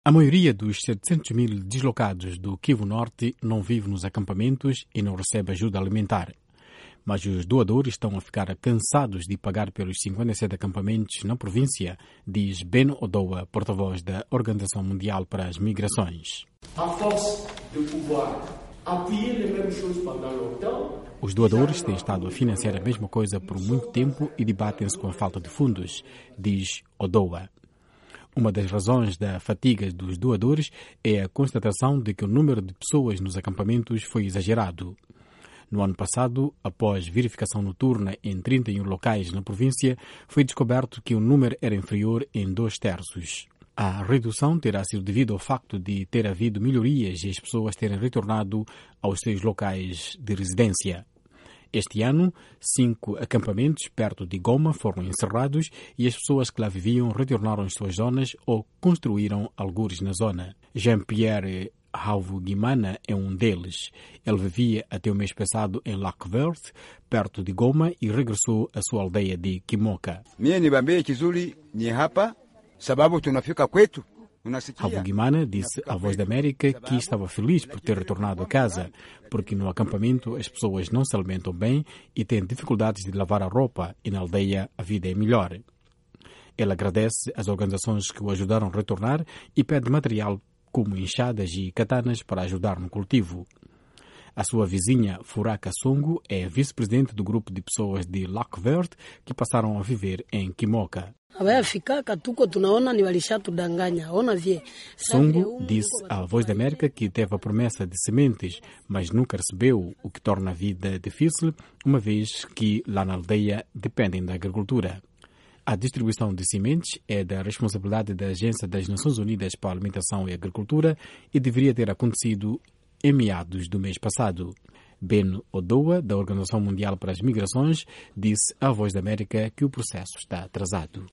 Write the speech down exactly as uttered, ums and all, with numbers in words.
A maioria dos setecentos mil deslocados do Kivu Norte não vive nos acampamentos e não recebe ajuda alimentar. Mas os doadores estão a ficar cansados de pagar pelos cinquenta e sete acampamentos na província, diz Ben Odoa, porta-voz da Organização Mundial para as Migrações. À force de pouvoir appuyer les mêmes choses pendant longtemps, os doadores têm estado a financiar a mesma coisa por muito tempo e debatem-se com a falta de fundos, diz Odoa. Uma das razões da fatiga dos doadores é a constatação de que o número de pessoas nos acampamentos foi exagerado. No ano passado, após verificação noturna em trinta e um locais na província, foi descoberto que o número era inferior em dois terços. A redução terá sido devido ao facto de ter havido melhorias e as pessoas terem retornado aos seus locais de residência. Este ano, cinco acampamentos perto de Goma foram encerrados e as pessoas que lá viviam retornaram às suas zonas ou construíram algures na zona. Jean-Pierre Havugimana é um deles. Ele vivia até o mês passado em Lac Vert, perto de Goma, e regressou à sua aldeia de Kimoka. Mie nibambie kizuri ni hapa sababu tunafika kwetu. Havugimana disse à Voz da América que estava feliz por ter retornado a casa, porque no acampamento as pessoas não se alimentam bem e têm dificuldades de lavar a roupa, e na aldeia a vida é melhor. Ele agradece às organizações que o ajudaram a retornar e pede material como enxadas e katanas para ajudar no cultivo. A sua vizinha, Furaka Songo, é vice-presidente do grupo de pessoas de Lac Vert que passaram a viver em Kimoka. Songo disse à Voz da América que teve a promessa de sementes, mas nunca recebeu, o que torna a vida difícil, uma vez que lá na aldeia dependem da agricultura. A distribuição de sementes é da responsabilidade da Agência das Nações Unidas para a Alimentação e Agricultura e deveria ter acontecido em meados do mês passado. Ben Odoa, da Organização Mundial para as Migrações, disse à Voz da América que o processo está atrasado.